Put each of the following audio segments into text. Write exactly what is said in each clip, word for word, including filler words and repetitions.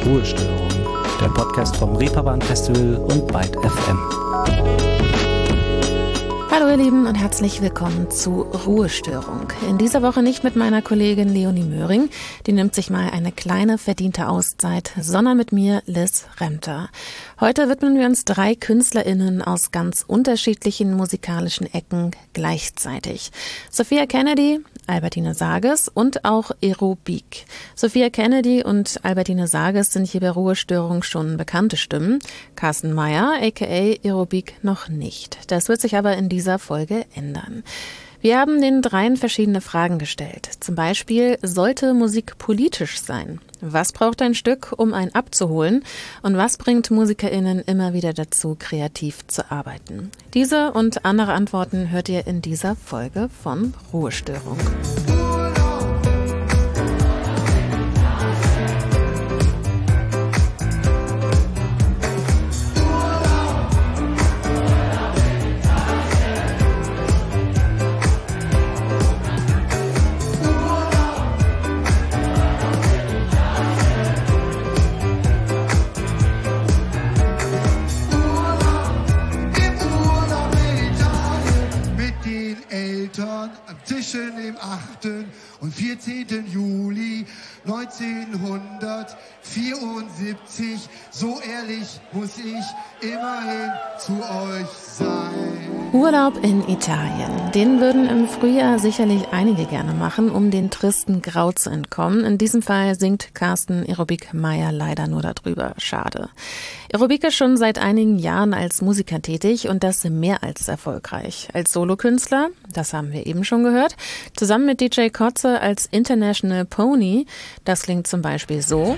Ruhestörung, der Podcast vom Reeperbahn Festival und Byte F M. Hallo ihr Lieben und herzlich willkommen zu Ruhestörung. In dieser Woche nicht mit meiner Kollegin Leonie Möhring, die nimmt sich mal eine kleine verdiente Auszeit, sondern mit mir, Liz Remter. Heute widmen wir uns drei KünstlerInnen aus ganz unterschiedlichen musikalischen Ecken gleichzeitig. Sophia Kennedy, Albertine Sages und auch Aerobik. Sophia Kennedy und Albertine Sages sind hier bei Ruhestörung schon bekannte Stimmen. Carsten Meyer, aka Aerobik, noch nicht. Das wird sich aber in dieser Folge ändern. Wir haben den dreien verschiedene Fragen gestellt. Zum Beispiel, sollte Musik politisch sein? Was braucht ein Stück, um einen abzuholen? Und was bringt MusikerInnen immer wieder dazu, kreativ zu arbeiten? Diese und andere Antworten hört ihr in dieser Folge von Ruhestörung. Zwischen dem achten und vierzehnten Juli neunzehnhundertvierundsiebzig, so ehrlich muss ich immerhin zu euch sein. Urlaub in Italien. Den würden im Frühjahr sicherlich einige gerne machen, um den tristen Grau zu entkommen. In diesem Fall singt Carsten Aerobik Meyer leider nur darüber. Schade. Aerobik ist schon seit einigen Jahren als Musiker tätig und das mehr als erfolgreich. Als Solokünstler, das haben wir eben schon gehört, zusammen mit D J Kotze als International Pony. Das klingt zum Beispiel so.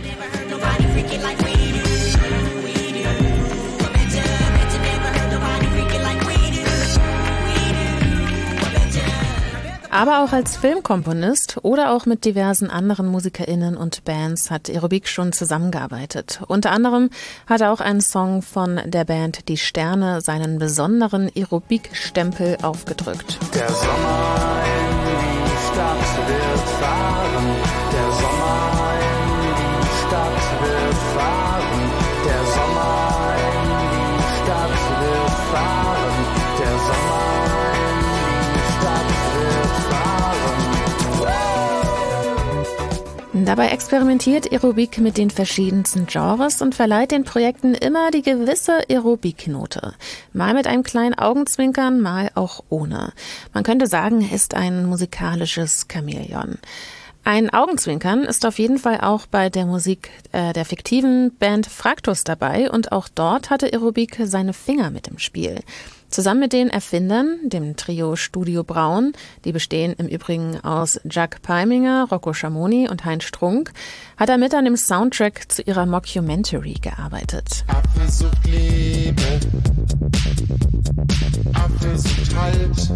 Aber auch als Filmkomponist oder auch mit diversen anderen MusikerInnen und Bands hat Aerobik schon zusammengearbeitet. Unter anderem hat er auch einen Song von der Band Die Sterne seinen besonderen Aerobik-Stempel aufgedrückt. Der Sommer in die Stadt wird fahren, der Sommer in die Stadt wird fahren, der Sommer in die Stadt wird fahren, der Sommer in die Stadt wird fahren. Dabei experimentiert Aerobik mit den verschiedensten Genres und verleiht den Projekten immer die gewisse Aerobik-Note. Mal mit einem kleinen Augenzwinkern, mal auch ohne. Man könnte sagen, er ist ein musikalisches Chamäleon. Ein Augenzwinkern ist auf jeden Fall auch bei der Musik äh, der fiktiven Band Fraktus dabei und auch dort hatte Aerobik seine Finger mit im Spiel. Zusammen mit den Erfindern, dem Trio Studio Braun, die bestehen im Übrigen aus Jack Peiminger, Rocco Schamoni und Heinz Strunk, hat er mit an dem Soundtrack zu ihrer Mockumentary gearbeitet. Apfel sucht Liebe, Apfel sucht Halt,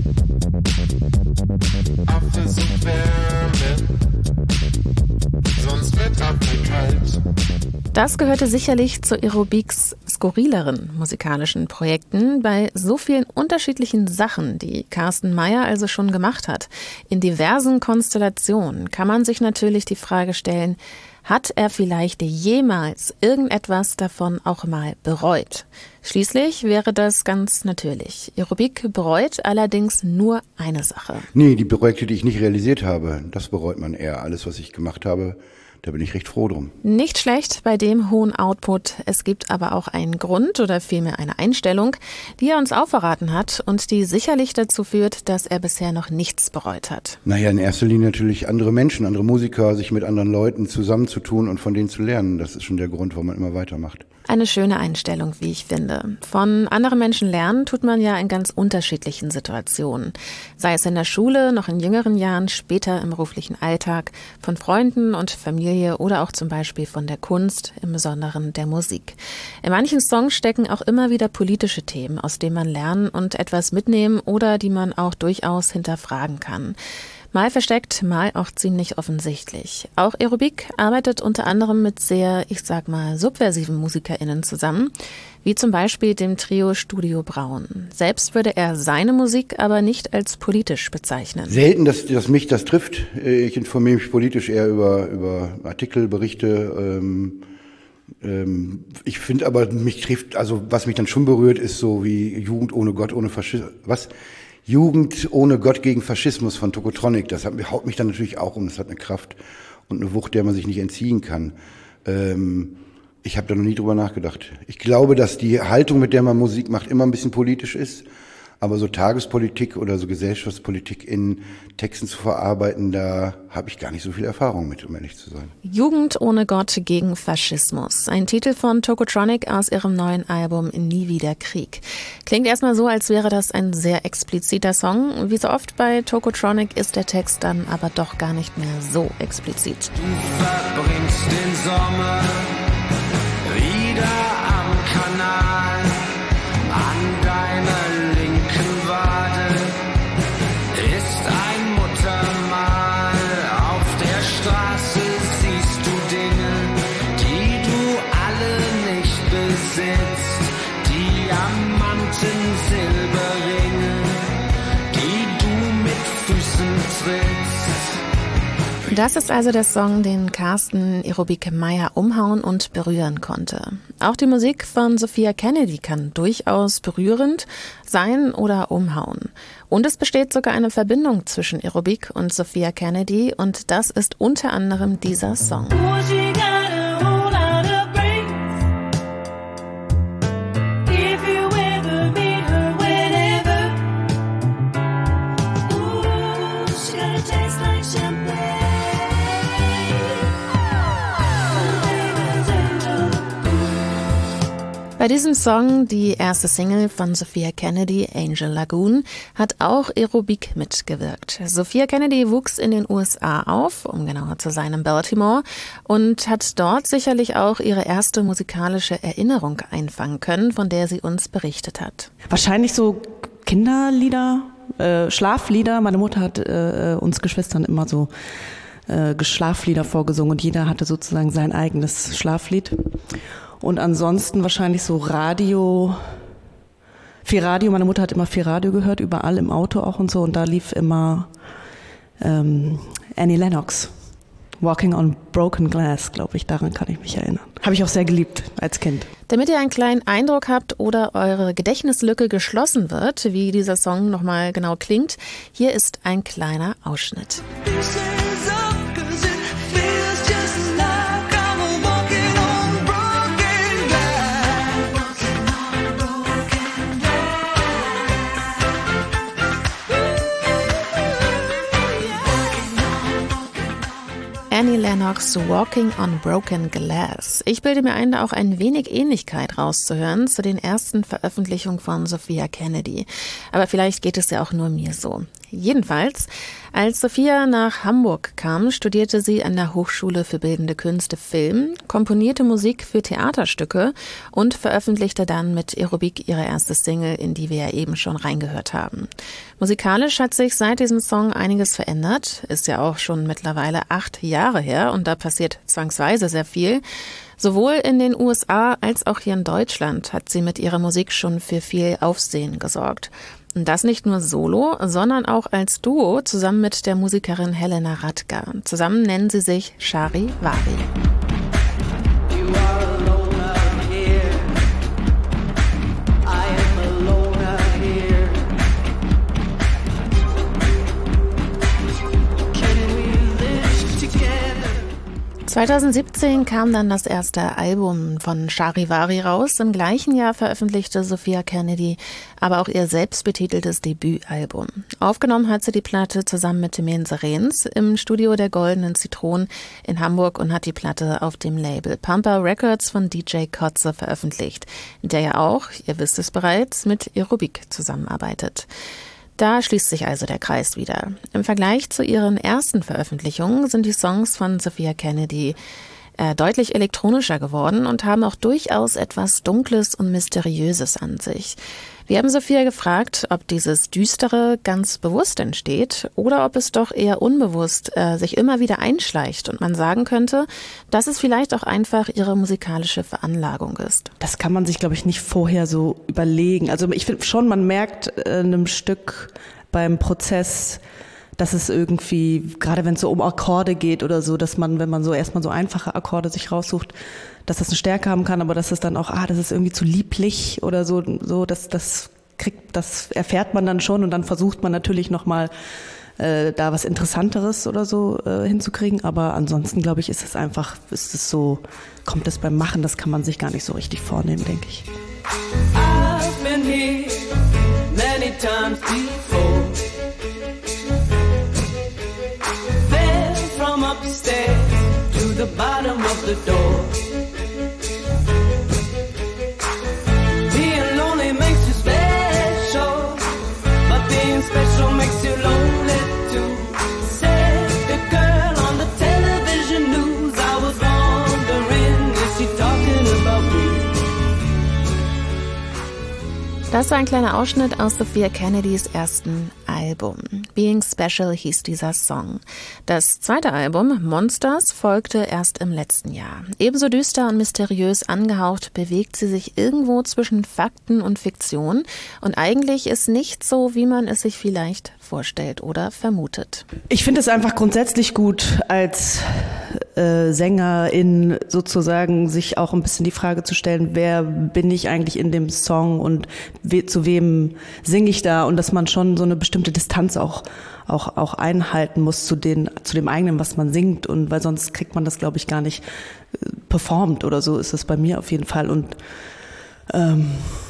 Apfel sucht Wärme, sonst wird Apfel kalt. Das gehörte sicherlich zu Aerobiks skurrileren musikalischen Projekten bei so vielen unterschiedlichen Sachen, die Carsten Meyer also schon gemacht hat. In diversen Konstellationen kann man sich natürlich die Frage stellen, hat er vielleicht jemals irgendetwas davon auch mal bereut? Schließlich wäre das ganz natürlich. Aerobik bereut allerdings nur eine Sache. Nee, die Projekte, die ich nicht realisiert habe, das bereut man eher. Alles, was ich gemacht habe, da bin ich recht froh drum. Nicht schlecht bei dem hohen Output. Es gibt aber auch einen Grund oder vielmehr eine Einstellung, die er uns auch verraten hat und die sicherlich dazu führt, dass er bisher noch nichts bereut hat. Naja, in erster Linie natürlich andere Menschen, andere Musiker, sich mit anderen Leuten zusammenzutun und von denen zu lernen. Das ist schon der Grund, warum man immer weitermacht. Eine schöne Einstellung, wie ich finde. Von anderen Menschen lernen tut man ja in ganz unterschiedlichen Situationen. Sei es in der Schule, noch in jüngeren Jahren, später im beruflichen Alltag, von Freunden und Familie oder auch zum Beispiel von der Kunst, im Besonderen der Musik. In manchen Songs stecken auch immer wieder politische Themen, aus denen man lernen und etwas mitnehmen oder die man auch durchaus hinterfragen kann. Mal versteckt, mal auch ziemlich offensichtlich. Auch Aerobik arbeitet unter anderem mit sehr, ich sag mal, subversiven MusikerInnen zusammen, wie zum Beispiel dem Trio Studio Braun. Selbst würde er seine Musik aber nicht als politisch bezeichnen. Selten, dass, dass mich das trifft. Ich informiere mich politisch eher über, über Artikel, Berichte, ähm, Ähm, ich finde aber, mich trifft, also was mich dann schon berührt, ist so wie Jugend ohne Gott, ohne Faschismus. Was? Jugend ohne Gott gegen Faschismus von Tokotronic. Das hat, haut mich dann natürlich auch um. Das hat eine Kraft und eine Wucht, der man sich nicht entziehen kann. Ähm, ich habe da noch nie drüber nachgedacht. Ich glaube, dass die Haltung, mit der man Musik macht, immer ein bisschen politisch ist. Aber so Tagespolitik oder so Gesellschaftspolitik in Texten zu verarbeiten, da habe ich gar nicht so viel Erfahrung mit, um ehrlich zu sein. Jugend ohne Gott gegen Faschismus. Ein Titel von Tokotronic aus ihrem neuen Album Nie wieder Krieg. Klingt erstmal so, als wäre das ein sehr expliziter Song. Wie so oft bei Tokotronic ist der Text dann aber doch gar nicht mehr so explizit. Du verbringst den Sommer wieder am Kanal, an deiner linken Wade ist ein Muttermal. Auf der Straße siehst du Dinge, die du alle nicht besitzt. Diamanten, Silberringe, die du mit Füßen trittst. Das ist also der Song, den Carsten Aerobik Meyer umhauen und berühren konnte. Auch die Musik von Sophia Kennedy kann durchaus berührend sein oder umhauen. Und es besteht sogar eine Verbindung zwischen Aerobik und Sophia Kennedy und das ist unter anderem dieser Song. Bei diesem Song, die erste Single von Sophia Kennedy, Angel Lagoon, hat auch Aerobik mitgewirkt. Sophia Kennedy wuchs in den U S A auf, um genauer zu sein in Baltimore, und hat dort sicherlich auch ihre erste musikalische Erinnerung einfangen können, von der sie uns berichtet hat. Wahrscheinlich so Kinderlieder, äh, Schlaflieder. Meine Mutter hat äh, uns Geschwistern immer so äh, Schlaflieder vorgesungen und jeder hatte sozusagen sein eigenes Schlaflied. Und ansonsten wahrscheinlich so Radio, viel Radio. Meine Mutter hat immer viel Radio gehört, überall im Auto auch und so. Und da lief immer ähm, Annie Lennox, Walking on Broken Glass, glaube ich. Daran kann ich mich erinnern. Habe ich auch sehr geliebt als Kind. Damit ihr einen kleinen Eindruck habt oder eure Gedächtnislücke geschlossen wird, wie dieser Song nochmal genau klingt, hier ist ein kleiner Ausschnitt. Annie Lennox, Walking on Broken Glass. Ich bilde mir ein, da auch ein wenig Ähnlichkeit rauszuhören zu den ersten Veröffentlichungen von Sophia Kennedy. Aber vielleicht geht es ja auch nur mir so. Jedenfalls, als Sophia nach Hamburg kam, studierte sie an der Hochschule für Bildende Künste Film, komponierte Musik für Theaterstücke und veröffentlichte dann mit Aerobik ihre erste Single, in die wir ja eben schon reingehört haben. Musikalisch hat sich seit diesem Song einiges verändert, ist ja auch schon mittlerweile acht Jahre her und da passiert zwangsweise sehr viel. Sowohl in den U S A als auch hier in Deutschland hat sie mit ihrer Musik schon für viel Aufsehen gesorgt. Und das nicht nur solo, sondern auch als Duo zusammen mit der Musikerin Helena Radka. Zusammen nennen sie sich Charivari. zweitausendsiebzehn kam dann das erste Album von Charivari raus. Im gleichen Jahr veröffentlichte Sophia Kennedy aber auch ihr selbstbetiteltes Debütalbum. Aufgenommen hat sie die Platte zusammen mit Timene Serens im Studio der Goldenen Zitronen in Hamburg und hat die Platte auf dem Label Pampa Records von D J Kotze veröffentlicht, der ja auch, ihr wisst es bereits, mit Aerobik zusammenarbeitet. Da schließt sich also der Kreis wieder. Im Vergleich zu ihren ersten Veröffentlichungen sind die Songs von Sophia Kennedy äh, deutlich elektronischer geworden und haben auch durchaus etwas Dunkles und Mysteriöses an sich. Wir haben Sophia gefragt, ob dieses Düstere ganz bewusst entsteht oder ob es doch eher unbewusst äh, sich immer wieder einschleicht und man sagen könnte, dass es vielleicht auch einfach ihre musikalische Veranlagung ist. Das kann man sich, glaube ich, nicht vorher so überlegen. Also ich finde schon, man merkt äh, einem Stück beim Prozess, dass es irgendwie, gerade wenn es so um Akkorde geht oder so, dass man, wenn man so erstmal so einfache Akkorde sich raussucht, dass das eine Stärke haben kann, aber dass es dann auch, ah, das ist irgendwie zu lieblich oder so, so, dass das kriegt, das erfährt man dann schon und dann versucht man natürlich nochmal äh, da was Interessanteres oder so äh, hinzukriegen, aber ansonsten glaube ich, ist es einfach, ist es so, kommt es beim Machen, das kann man sich gar nicht so richtig vornehmen, denke ich. I've been here many times before. Fell from upstairs to the bottom of the door. Being lonely makes you special, but being special makes you lonely too. Said the girl on the television news. I was wondering, is she talking about me? Das war ein kleiner Ausschnitt aus Sophia Kennedys ersten Album. Being Special hieß dieser Song. Das zweite Album, Monsters, folgte erst im letzten Jahr. Ebenso düster und mysteriös angehaucht bewegt sie sich irgendwo zwischen Fakten und Fiktion. Und eigentlich ist nichts so, wie man es sich vielleicht vorstellt oder vermutet. Ich finde es einfach grundsätzlich gut, als äh, Sängerin sozusagen sich auch ein bisschen die Frage zu stellen, wer bin ich eigentlich in dem Song und we- zu wem singe ich da, und dass man schon so eine bestimmte Distanz auch auch auch einhalten muss zu den zu dem eigenen, was man singt, und weil sonst kriegt man das, glaube ich, gar nicht äh, performt oder so ist das bei mir auf jeden Fall. Und ähm,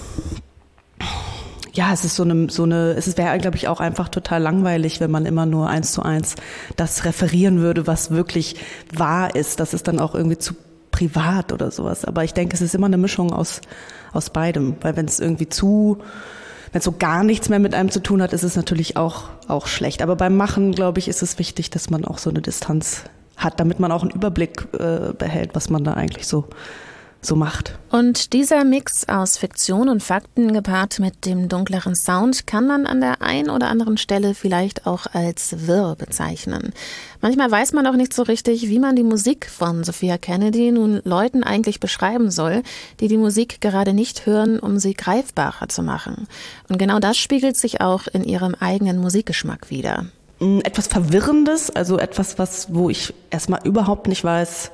ja, es ist so eine, so eine, es wäre, glaube ich, auch einfach total langweilig, wenn man immer nur eins zu eins das referieren würde, was wirklich wahr ist. Das ist dann auch irgendwie zu privat oder sowas. Aber ich denke, es ist immer eine Mischung aus, aus beidem. Weil wenn es irgendwie zu, wenn es so gar nichts mehr mit einem zu tun hat, ist es natürlich auch, auch schlecht. Aber beim Machen, glaube ich, ist es wichtig, dass man auch so eine Distanz hat, damit man auch einen Überblick äh, behält, was man da eigentlich so so macht. Und dieser Mix aus Fiktion und Fakten gepaart mit dem dunkleren Sound kann man an der einen oder anderen Stelle vielleicht auch als wirr bezeichnen. Manchmal weiß man auch nicht so richtig, wie man die Musik von Sophia Kennedy nun Leuten eigentlich beschreiben soll, die die Musik gerade nicht hören, um sie greifbarer zu machen. Und genau das spiegelt sich auch in ihrem eigenen Musikgeschmack wider. Etwas Verwirrendes, also etwas, was, wo ich erstmal überhaupt nicht weiß,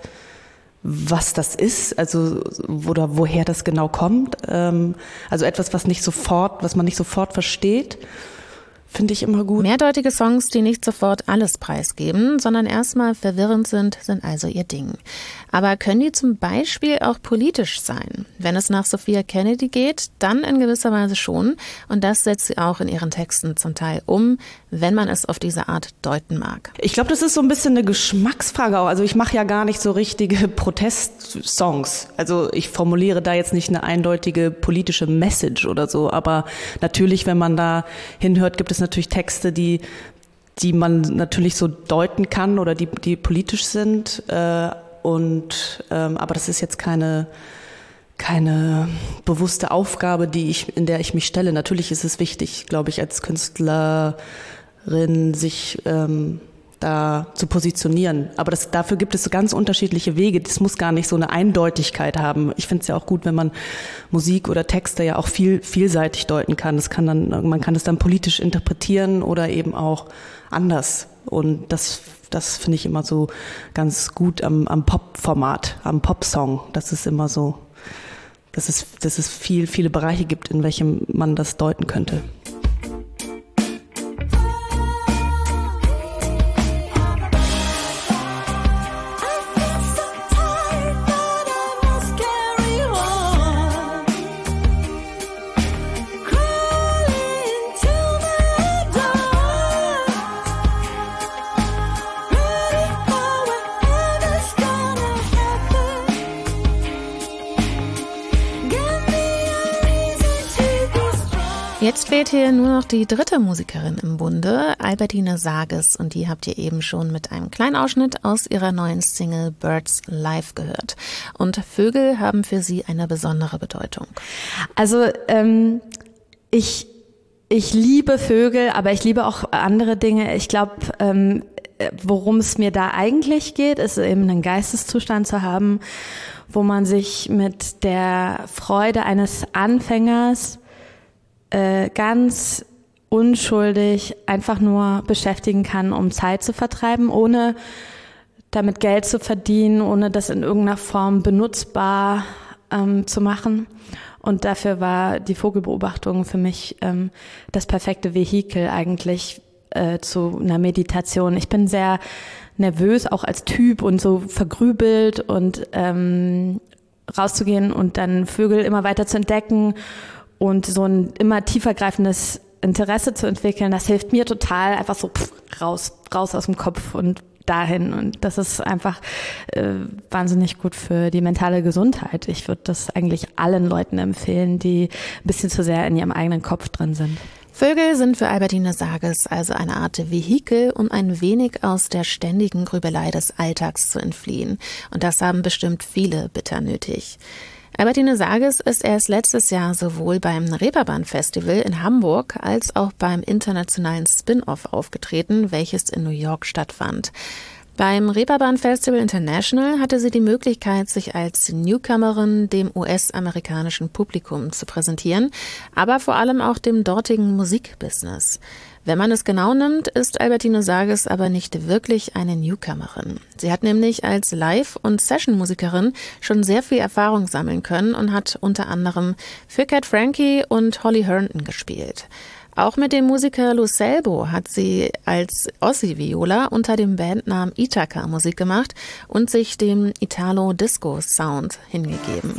was das ist, also oder woher das genau kommt. Also etwas, was nicht sofort, was man nicht sofort versteht, finde ich immer gut. Mehrdeutige Songs, die nicht sofort alles preisgeben, sondern erstmal verwirrend sind, sind also ihr Ding. Aber können die zum Beispiel auch politisch sein? Wenn es nach Sophia Kennedy geht, dann in gewisser Weise schon. Und das setzt sie auch in ihren Texten zum Teil um, wenn man es auf diese Art deuten mag. Ich glaube, das ist so ein bisschen eine Geschmacksfrage auch. Also ich mache ja gar nicht so richtige Protestsongs. Also ich formuliere da jetzt nicht eine eindeutige politische Message oder so. Aber natürlich, wenn man da hinhört, gibt es natürlich Texte, die die man natürlich so deuten kann oder die die politisch sind. Äh, und ähm, aber das ist jetzt keine keine bewusste Aufgabe, die ich in der ich mich stelle. Natürlich ist es wichtig, glaube ich, als Künstlerin sich ähm, da zu positionieren. Aber das, dafür gibt es so ganz unterschiedliche Wege. Das muss gar nicht so eine Eindeutigkeit haben. Ich finde es ja auch gut, wenn man Musik oder Texte ja auch viel vielseitig deuten kann. Das kann dann, man kann es dann politisch interpretieren oder eben auch anders. Und das, das finde ich immer so ganz gut am, am Pop-Format, am Pop-Song. Das ist immer so, dass es, dass es viel, viele Bereiche gibt, in welchem man das deuten könnte. Jetzt fehlt hier nur noch die dritte Musikerin im Bunde, Albertine Sages, und die habt ihr eben schon mit einem kleinen Ausschnitt aus ihrer neuen Single Birds Live gehört. Und Vögel haben für sie eine besondere Bedeutung. Also ähm, ich ich liebe Vögel, aber ich liebe auch andere Dinge. Ich glaube, ähm, worum es mir da eigentlich geht, ist eben einen Geisteszustand zu haben, wo man sich mit der Freude eines Anfängers ganz unschuldig einfach nur beschäftigen kann, um Zeit zu vertreiben, ohne damit Geld zu verdienen, ohne das in irgendeiner Form benutzbar ähm, zu machen. Und dafür war die Vogelbeobachtung für mich ähm, das perfekte Vehikel eigentlich äh, zu einer Meditation. Ich bin sehr nervös, auch als Typ und so vergrübelt und ähm, rauszugehen und dann Vögel immer weiter zu entdecken und so ein immer tiefergreifendes Interesse zu entwickeln, das hilft mir total, einfach so pff, raus, raus aus dem Kopf und dahin. Und das ist einfach äh, wahnsinnig gut für die mentale Gesundheit. Ich würde das eigentlich allen Leuten empfehlen, die ein bisschen zu sehr in ihrem eigenen Kopf drin sind. Vögel sind für Albertine Sages also eine Art Vehikel, um ein wenig aus der ständigen Grübelei des Alltags zu entfliehen. Und das haben bestimmt viele bitter nötig. Albertine Sages ist erst letztes Jahr sowohl beim Reeperbahn-Festival in Hamburg als auch beim internationalen Spin-Off aufgetreten, welches in New York stattfand. Beim Reeperbahn Festival International hatte sie die Möglichkeit, sich als Newcomerin dem U S-amerikanischen Publikum zu präsentieren, aber vor allem auch dem dortigen Musikbusiness. Wenn man es genau nimmt, ist Albertine Sages aber nicht wirklich eine Newcomerin. Sie hat nämlich als Live- und Session-Musikerin schon sehr viel Erfahrung sammeln können und hat unter anderem für Cat Frankie und Holly Herndon gespielt. Auch mit dem Musiker Lou Selbo hat sie als Ossi Viola unter dem Bandnamen Ithaka Musik gemacht und sich dem Italo-Disco-Sound hingegeben.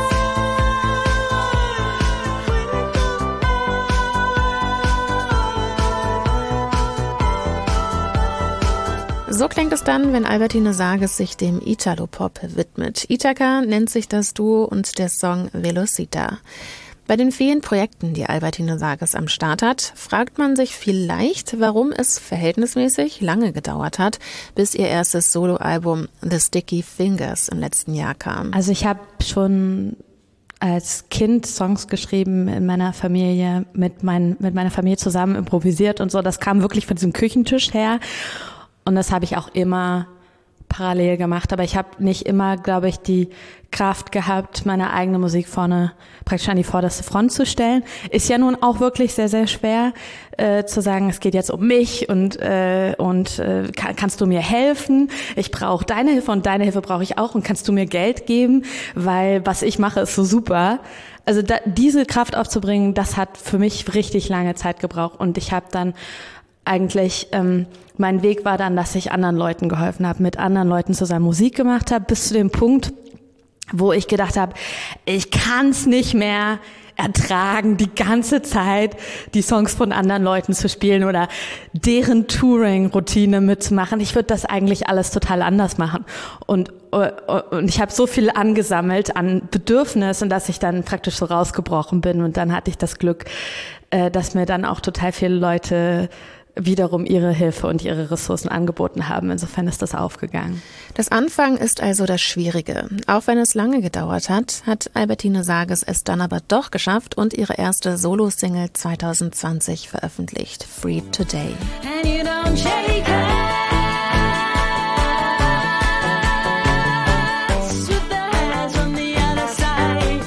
So klingt es dann, wenn Albertine Sages sich dem Italo-Pop widmet. Ithaka nennt sich das Duo und der Song Velocita. Bei den vielen Projekten, die Albertine Sages am Start hat, fragt man sich vielleicht, warum es verhältnismäßig lange gedauert hat, bis ihr erstes Soloalbum The Sticky Fingers im letzten Jahr kam. Also ich habe schon als Kind Songs geschrieben in meiner Familie, mit, mein, mit meiner Familie zusammen improvisiert und so. Das kam wirklich von diesem Küchentisch her und das habe ich auch immer parallel gemacht, aber ich habe nicht immer, glaube ich, die Kraft gehabt, meine eigene Musik vorne praktisch an die vorderste Front zu stellen. Ist ja nun auch wirklich sehr, sehr schwer äh, zu sagen, es geht jetzt um mich und äh, und äh, kann, kannst du mir helfen? Ich brauche deine Hilfe und deine Hilfe brauche ich auch und kannst du mir Geld geben, weil was ich mache ist so super. Also da, diese Kraft aufzubringen, das hat für mich richtig lange Zeit gebraucht und ich habe dann eigentlich, ähm, mein Weg war dann, dass ich anderen Leuten geholfen habe, mit anderen Leuten zusammen Musik gemacht habe, bis zu dem Punkt, wo ich gedacht habe, ich kann es nicht mehr ertragen, die ganze Zeit die Songs von anderen Leuten zu spielen oder deren Touring-Routine mitzumachen. Ich würde das eigentlich alles total anders machen. Und, und ich habe so viel angesammelt an Bedürfnissen, dass ich dann praktisch so rausgebrochen bin. Und dann hatte ich das Glück, dass mir dann auch total viele Leute wiederum ihre Hilfe und ihre Ressourcen angeboten haben. Insofern ist das aufgegangen. Das Anfang ist also das Schwierige. Auch wenn es lange gedauert hat, hat Albertine Sages es dann aber doch geschafft und ihre erste Solo-Single zwanzig zwanzig veröffentlicht, Free Today. And you don't shake hands with the hands on the other side.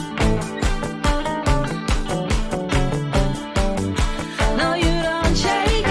No, you don't shake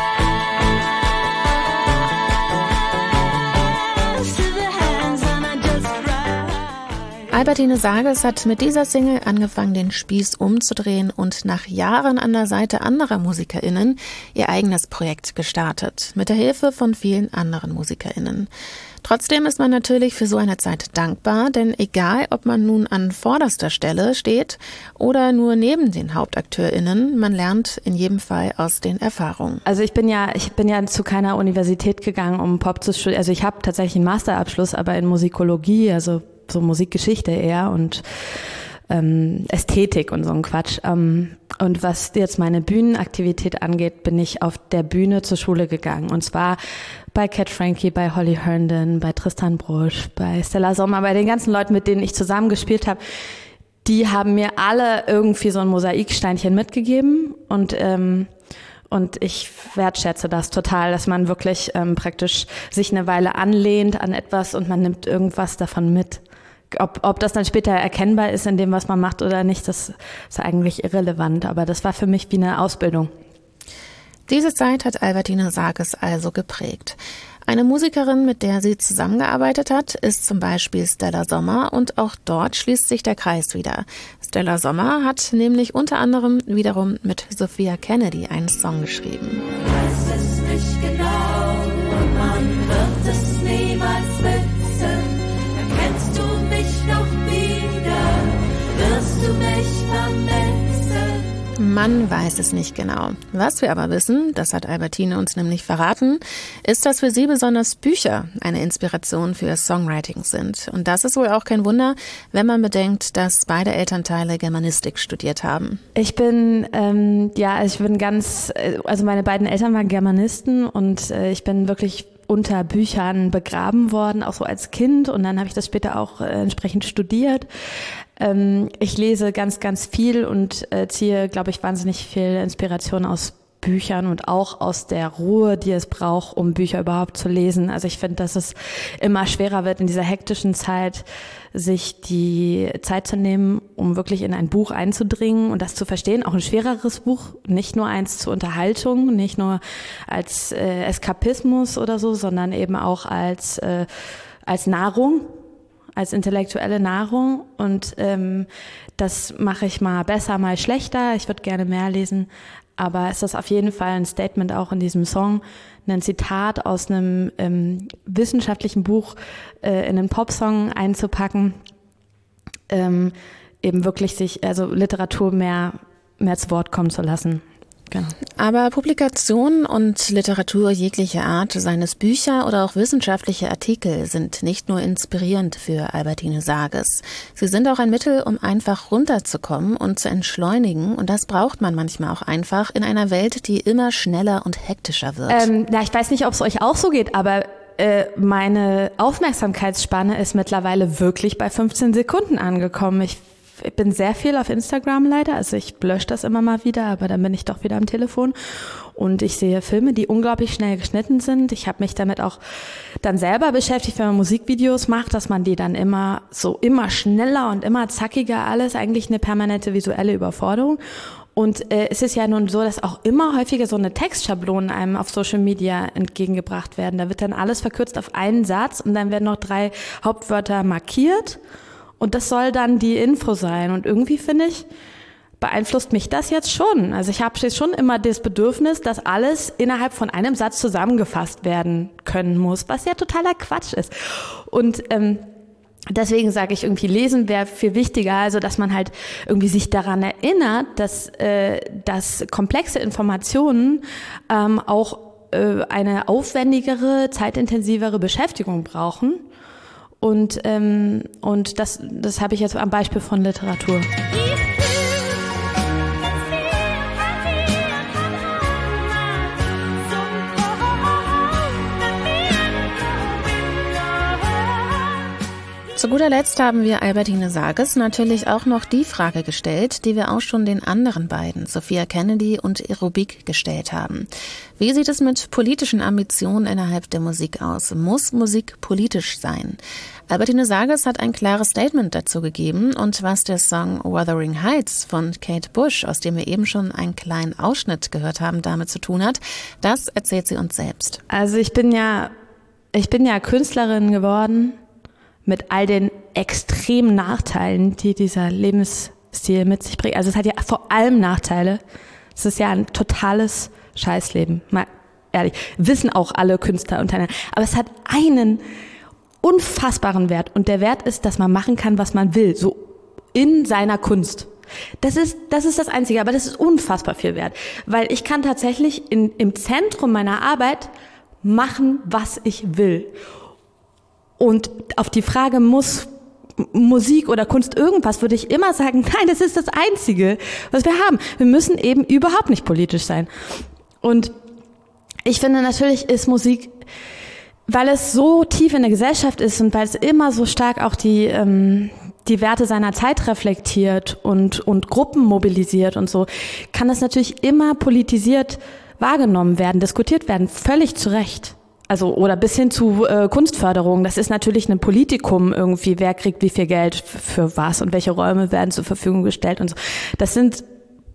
hands to the hands and I just cry. Albertine Sages hat mit dieser Single angefangen, den Spieß umzudrehen und nach Jahren an der Seite anderer MusikerInnen ihr eigenes Projekt gestartet, mit der Hilfe von vielen anderen MusikerInnen. Trotzdem ist man natürlich für so eine Zeit dankbar, denn egal, ob man nun an vorderster Stelle steht oder nur neben den HauptakteurInnen, man lernt in jedem Fall aus den Erfahrungen. Also ich bin ja, ich bin ja zu keiner Universität gegangen, um Pop zu studieren. Also ich habe tatsächlich einen Masterabschluss, aber in Musikologie, also so Musikgeschichte eher und ähm, Ästhetik und so ein Quatsch. Ähm, und was jetzt meine Bühnenaktivität angeht, bin ich auf der Bühne zur Schule gegangen. Und zwar bei Cat Frankie, bei Holly Herndon, bei Tristan Brusch, bei Stella Sommer, bei den ganzen Leuten, mit denen ich zusammen gespielt habe. Die haben mir alle irgendwie so ein Mosaiksteinchen mitgegeben und ähm, Und ich wertschätze das total, dass man wirklich ähm, praktisch sich eine Weile anlehnt an etwas und man nimmt irgendwas davon mit. Ob, ob das dann später erkennbar ist in dem, was man macht oder nicht, das ist eigentlich irrelevant. Aber das war für mich wie eine Ausbildung. Diese Zeit hat Albertine Sarkis also geprägt. Eine Musikerin, mit der sie zusammengearbeitet hat, ist zum Beispiel Stella Sommer und auch dort schließt sich der Kreis wieder. Stella Sommer hat nämlich unter anderem wiederum mit Sophia Kennedy einen Song geschrieben. Weiß es nicht genau und man wird es niemals wissen. Erkennst du mich noch wieder, wirst du mich vermissen. Man weiß es nicht genau. Was wir aber wissen, das hat Albertine uns nämlich verraten, ist, dass für sie besonders Bücher eine Inspiration für ihr Songwriting sind. Und das ist wohl auch kein Wunder, wenn man bedenkt, dass beide Elternteile Germanistik studiert haben. Ich bin, ähm, ja, ich bin ganz, also meine beiden Eltern waren Germanisten und äh, ich bin wirklich unter Büchern begraben worden, auch so als Kind. Und dann habe ich das später auch äh, entsprechend studiert. Ähm, ich lese ganz, ganz viel und äh, ziehe, glaube ich, wahnsinnig viel Inspiration aus Büchern und auch aus der Ruhe, die es braucht, um Bücher überhaupt zu lesen. Also ich finde, dass es immer schwerer wird in dieser hektischen Zeit, sich die Zeit zu nehmen, um wirklich in ein Buch einzudringen und das zu verstehen. Auch ein schwereres Buch, nicht nur eins zur Unterhaltung, nicht nur als äh, Eskapismus oder so, sondern eben auch als, äh, als Nahrung, als intellektuelle Nahrung. Und ähm, das mache ich mal besser, mal schlechter. Ich würde gerne mehr lesen. Aber es ist auf jeden Fall ein Statement auch in diesem Song, ein Zitat aus einem ähm, wissenschaftlichen Buch äh, in einen Popsong einzupacken, ähm, eben wirklich sich, also Literatur mehr, mehr zu Wort kommen zu lassen. Genau. Aber Publikationen und Literatur jeglicher Art, seien es Bücher oder auch wissenschaftliche Artikel, sind nicht nur inspirierend für Albertine Sarkis. Sie sind auch ein Mittel, um einfach runterzukommen und zu entschleunigen. Und das braucht man manchmal auch einfach in einer Welt, die immer schneller und hektischer wird. Ähm, na, ich weiß nicht, ob es euch auch so geht, aber äh, meine Aufmerksamkeitsspanne ist mittlerweile wirklich bei fünfzehn Sekunden angekommen. Ich Ich bin sehr viel auf Instagram leider, also ich lösche das immer mal wieder, aber dann bin ich doch wieder am Telefon und ich sehe Filme, die unglaublich schnell geschnitten sind. Ich habe mich damit auch dann selber beschäftigt, wenn man Musikvideos macht, dass man die dann immer so immer schneller und immer zackiger, alles eigentlich eine permanente visuelle Überforderung. Und äh, es ist ja nun so, dass auch immer häufiger so eine Textschablonen einem auf Social Media entgegengebracht werden. Da wird dann alles verkürzt auf einen Satz und dann werden noch drei Hauptwörter markiert. Und das soll dann die Info sein. Und irgendwie, finde ich, beeinflusst mich das jetzt schon. Also ich habe jetzt schon immer das Bedürfnis, dass alles innerhalb von einem Satz zusammengefasst werden können muss, was ja totaler Quatsch ist. Und ähm, deswegen sage ich irgendwie, lesen wäre viel wichtiger, also dass man halt irgendwie sich daran erinnert, dass, äh, dass komplexe Informationen ähm, auch äh, eine aufwendigere, zeitintensivere Beschäftigung brauchen. Und, ähm, und das, das habe ich jetzt am Beispiel von Literatur. Zu guter Letzt haben wir Albertine Sarkis natürlich auch noch die Frage gestellt, die wir auch schon den anderen beiden, Sophia Kennedy und Erubik, gestellt haben. Wie sieht es mit politischen Ambitionen innerhalb der Musik aus? Muss Musik politisch sein? Albertine Sarkis hat ein klares Statement dazu gegeben und was der Song Wuthering Heights von Kate Bush, aus dem wir eben schon einen kleinen Ausschnitt gehört haben, damit zu tun hat, das erzählt sie uns selbst. Also ich bin ja, ich bin ja Künstlerin geworden, mit all den extremen Nachteilen, die dieser Lebensstil mit sich bringt. Also es hat ja vor allem Nachteile. Es ist ja ein totales Scheißleben. Mal ehrlich, wissen auch alle Künstler untereinander. Aber es hat einen unfassbaren Wert. Und der Wert ist, dass man machen kann, was man will. So in seiner Kunst. Das ist, das ist das Einzige. Aber das ist unfassbar viel wert. Weil ich kann tatsächlich in, im Zentrum meiner Arbeit machen, was ich will. Und auf die Frage, muss Musik oder Kunst irgendwas, würde ich immer sagen, nein, das ist das Einzige, was wir haben. Wir müssen eben überhaupt nicht politisch sein. Und ich finde, natürlich ist Musik, weil es so tief in der Gesellschaft ist und weil es immer so stark auch die, ähm, die Werte seiner Zeit reflektiert und, und Gruppen mobilisiert und so, kann das natürlich immer politisiert wahrgenommen werden, diskutiert werden, völlig zu Recht. Also, oder bis hin zu äh, Kunstförderung. Das ist natürlich ein Politikum irgendwie. Wer kriegt wie viel Geld für was und welche Räume werden zur Verfügung gestellt und so. Das sind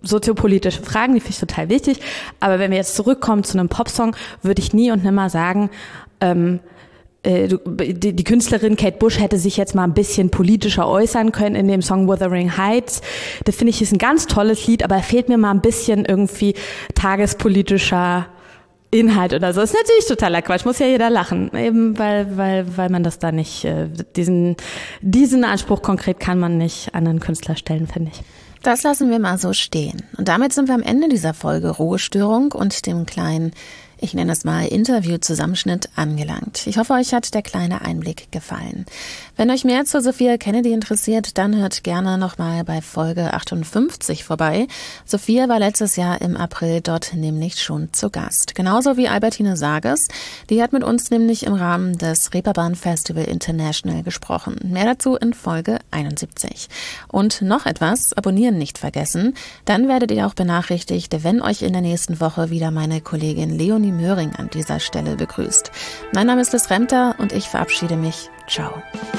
soziopolitische Fragen, die finde ich total wichtig. Aber wenn wir jetzt zurückkommen zu einem Popsong, würde ich nie und nimmer sagen, ähm, äh, die, die Künstlerin Kate Bush hätte sich jetzt mal ein bisschen politischer äußern können in dem Song Wuthering Heights. Das finde ich ist ein ganz tolles Lied, aber fehlt mir mal ein bisschen irgendwie tagespolitischer Inhalt oder so. Ist natürlich totaler Quatsch, muss ja jeder lachen, eben weil weil weil man das da nicht, äh, diesen diesen Anspruch konkret kann man nicht an einen Künstler stellen, finde ich. Das lassen wir mal so stehen. Und damit sind wir am Ende dieser Folge Ruhestörung und dem kleinen, ich nenne es mal Interview-Zusammenschnitt angelangt. Ich hoffe, euch hat der kleine Einblick gefallen. Wenn euch mehr zu Sophia Kennedy interessiert, dann hört gerne nochmal bei Folge achtundfünfzig vorbei. Sophia war letztes Jahr im April dort nämlich schon zu Gast. Genauso wie Albertine Sages. Die hat mit uns nämlich im Rahmen des Reeperbahn Festival International gesprochen. Mehr dazu in Folge einundsiebzig. Und noch etwas, abonnieren nicht vergessen. Dann werdet ihr auch benachrichtigt, wenn euch in der nächsten Woche wieder meine Kollegin Leonie Möhring an dieser Stelle begrüßt. Mein Name ist Liz Remter und ich verabschiede mich. Ciao.